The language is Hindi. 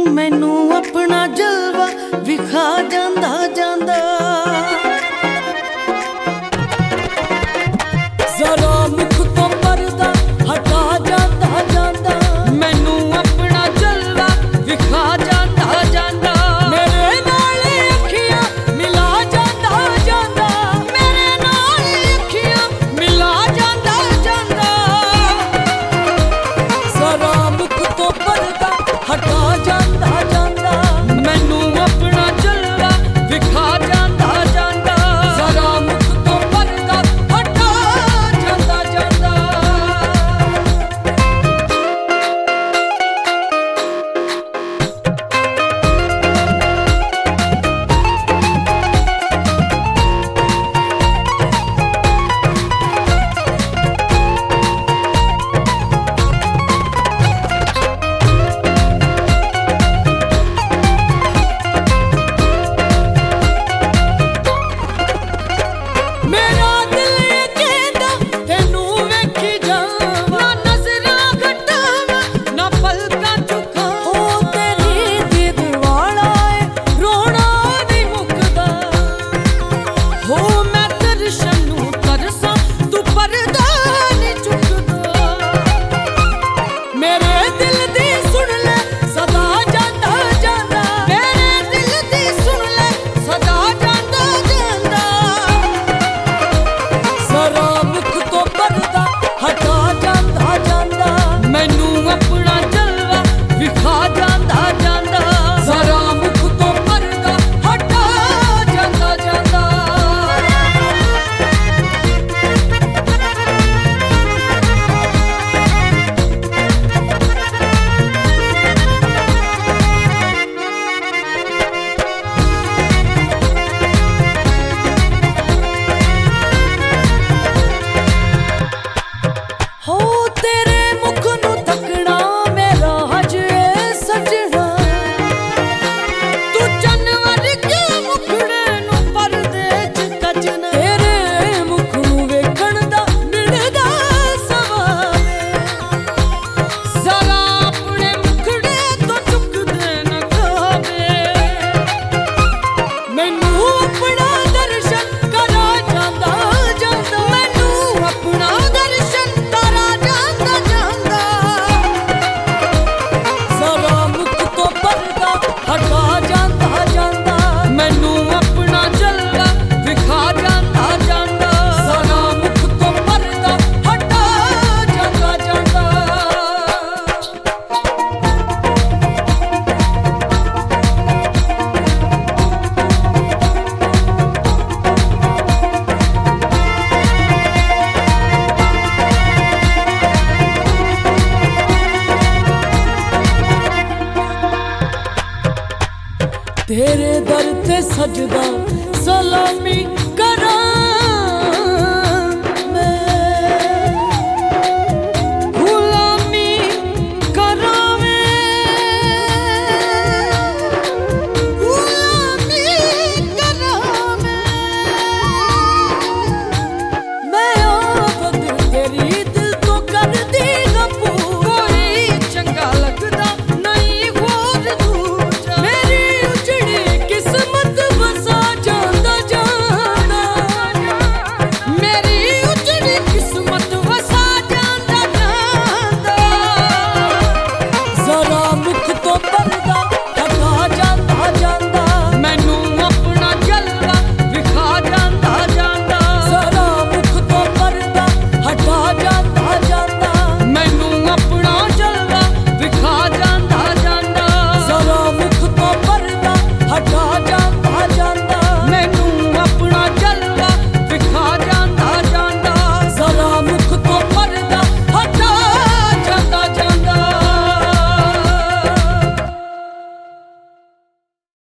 मैनू अपना जलवा विखा जांदा जांदा। जरा मुख तो पर्दा हटा जांदा जांदा, मैनू अपना जलवा विखा जांदा जांदा। मेरे नाल अखियां मिला जांदा जांदा, मेरे नाल अखियां मिला जांदा जांदा। जरा मुख तो पर्दा हटा जांदा जांदा, मैनू अपना जलवा विखा जांदा जांदा। जरा मुख तो पर्दा हटा जांदा जांदा। मेरा दिल ये कहंदा तेनू वेखी जावां, ना नज़रां घटावां ना पलकां झुकावां। हो तेरी दीद वाला ऐ रोना नहीं मुकदा, हो मैं दर्शन नूं तरसां तू पर्दा नहीं चुकदा। मेरे दिल दी सुन ले सदा जांदा जांदा, मेरे दिल दी सुन ले सदा जांदा जांदा। जरा मुख तो पर्दा हटा जांदा जांदा, मैनू अपना जलवा विखा जांदा जांदा। जरा मुख तो पर्दा हटा जांदा जांदा। हो तेरे मुख नूं तकना मेरा हज ए सजना, तू चन्न वर्गे मुखड़े नूं परदे च कजना। तेरे मुख नूं वेखण दा मिलदा सवाल, जरा अपने मुखड़े तो चुक दे न खावे। मैनू अपना दर्शन करा जांदा जांदा, मैनू अपना दर्शन करा जांदा जांदा। जरा मुख तो पर्दा हटा जांदा जांदा, मैनू अपना जलवा विखा जांदा जांदा। जरा मुख तो पर्दा हटा जांदा जांदा। तेरे दर ते सजदा सलामी